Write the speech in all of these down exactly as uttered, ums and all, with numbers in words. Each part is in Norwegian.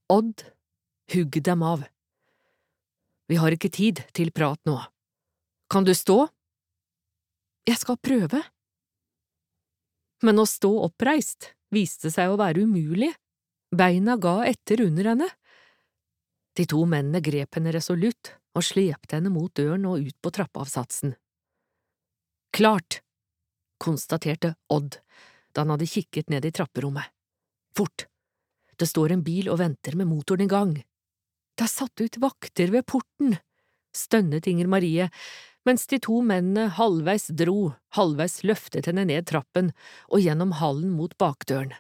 Odd, hugg dem av. Vi har ikke tid til prat nå. Kan du stå? Jeg skal prøve. Men å stå oppreist viste seg å være umulig. Beina ga etter under henne. De to mennene grep henne resolutt og slepte henne mot døren og ut på trappeavsatsen. Klart, konstaterte Odd da han hadde kikket ned i trapperommet. Fort, det står en bil og venter med motoren i gang. Det er satt ut vakter ved porten, stønnet Inger Marie, mens de to mennene halvveis dro, halvveis løftet henne ned trappen og gjennom hallen mot bakdøren.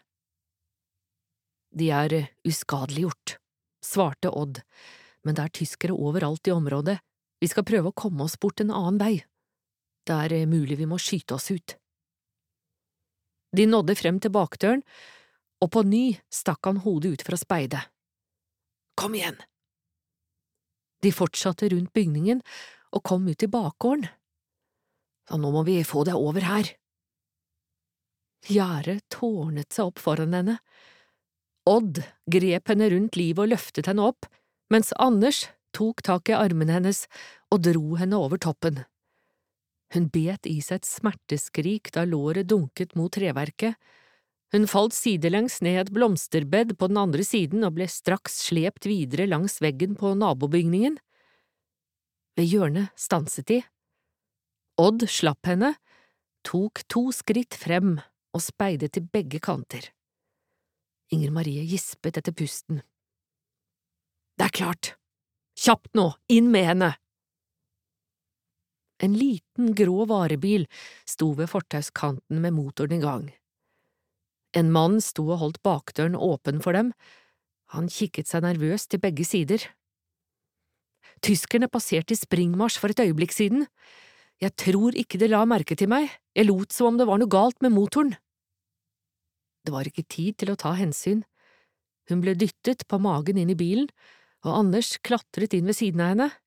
De er uskadeliggjort, svarte Odd, men det er tyskere overalt i området. Vi skal prøve å komme oss bort en annen vei. Det er mulig vi må skyte oss ut. De nådde frem til bakdøren, og på ny stakk han hodet ut fra speidet. Kom igjen! De fortsatte rundt bygningen og kom ut i bakgården. Så nå må vi få det over her. Gjerdet tårnet seg opp foran henne. Odd grep henne rundt livet og løftet henne opp, mens Anders tok tak i armen hennes og dro henne over toppen. Hun bet i seg et smerteskrik da låret dunket mot treverket. Hun falt sidelengs ned et blomsterbed på den andre siden og ble straks slept videre langs veggen på nabobygningen. Ved hjørnet stanset de. Odd slapp henne, tok to skritt frem og speidet til begge kanter. Inger Marie gispet etter pusten. Det er klart! Kjapt nå, inn med henne! En liten grå varebil sto ved fortauskanten med motoren i gang. En mann sto og holdt bakdøren åpen for dem. Han kikket seg nervøst til begge sider. Tyskerne passerte i springmarsj for et øyeblikk siden. Jeg tror ikke de la merke til meg. Jeg lot som om det var noe galt med motoren. Det var ikke tid til å ta hensyn. Hun ble dyttet på magen inn i bilen, og Anders klatret inn ved siden av henne.